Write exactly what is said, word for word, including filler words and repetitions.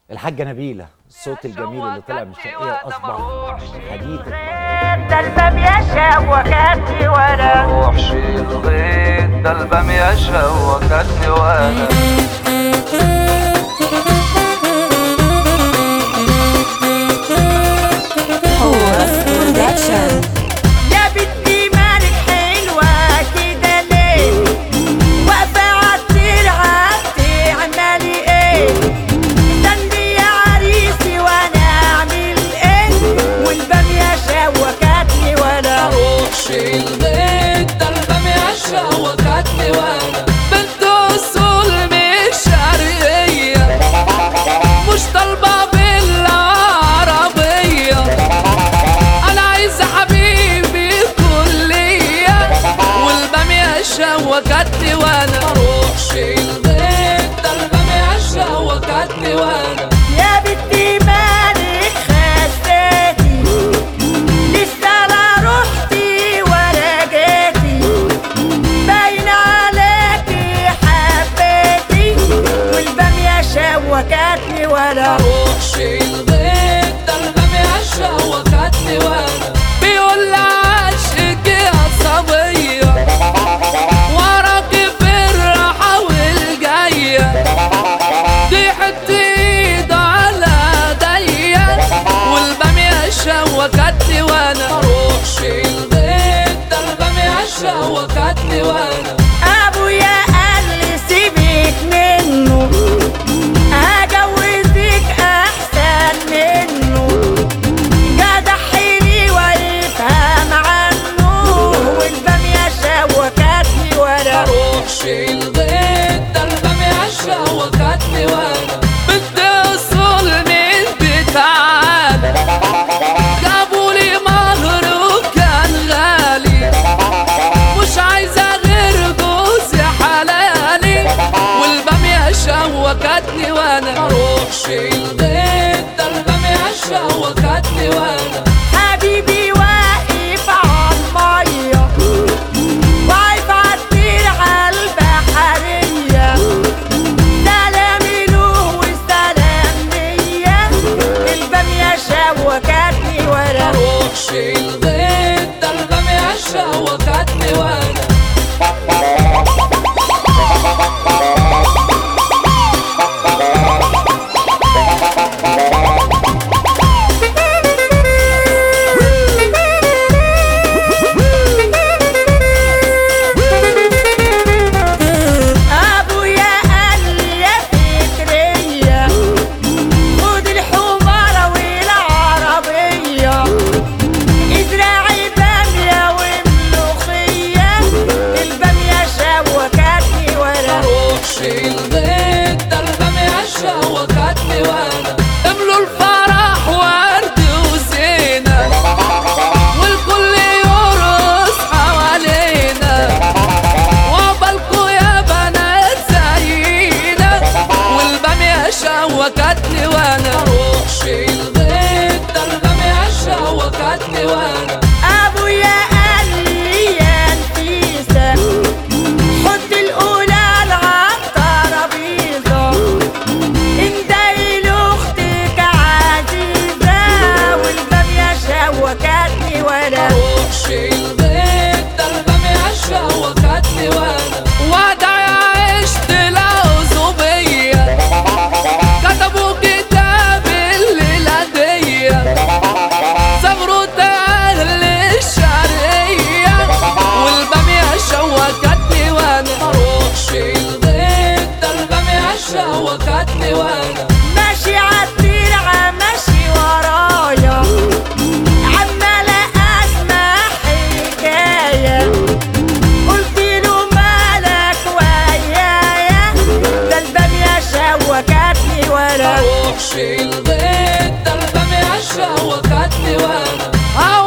الحاجة نبيلة، الصوت الجميل اللي طلع من الشرقية أصبح حديث ده البام يشوكتني وانا روح شيل غيط، ده البام يشوكتني وانا يا بنتي مالك حلوة كده ليه؟ واقفة عالترعة بتعملي ايه؟ استني يا عريسي وانا اعمل ايه؟ والبام يشوكتني وانا روح شيل غيط، ده البام يشوكتني وانا بنت اصول مش شرقية، مش طالبة بالعربية، انا عايزة حبيبي كلية والبام يشوكتني وانا روح شيل غيط، ده البام يشوكتني وانا يا بنتي مالك خسيتي لسه لا رحتي ولا جيتي باين عليكي حبيتي والبام يشوكتني ولا روح شيل غيط، ده البام يشوكتني وانا بيقول لي عاشق يا صبية وراكي في الراحة والجاية دي حتة ايد على ايديا والبام يشوكتني وانا روح شيل غيط، ده البام يشوكتني وانا ابويا قال لي سيبك منه هجوزك احسن منه جدع حلي ويفهم عنه والبام يشوكتني وانا روح شيل غيط، ده البام يشوكتني وانا بدي اصول من بتاعنا جابولي مهر وكان غالي مش عايزة غير جوز حلالي والبام يشوكتني وانا روح شيل غيط، ده البام يشوكتني وانا حبيبي واقف عالمية واقف عالترعة البحرية سلامي له والسلام ليا البام يشوكتني وانا روح شيل غيط، ده البام يشوكتني وانا ابويا قال لي يا فكرية خد الحمارة والعربية ازرعي بامية وملوخية البام يشوكتني وانا روح شيل غيط، ده البام يشوكتني وانا املوا الفرح ورد وزينة والكل يرقص حوالينا وعقبالكوا يا بنات زينا والبام يشوكتني وانا روح شيل غيط، ده البام يشوكتني وانا ابويا قال لي يا نفيسة حط القلال عالترابيزة اندهي لاختك عزيزة والبام يشوكتني وانا روح شيل غيط، ده البام يشوكتني وانا وداع عشت العزوبية كتبوا كتاب الليلة دي صغروا اهل الشرقية والبام يشوكتني وانا روح شيل غيط، ده البام يشوكتني وانا ماشي عالترعة ماشي ورايا عمالة اسمع حكاية قلت له مالك ويايا ده البام يشوكتني وانا روح شيل غيط، ده البام يشوكتني وانا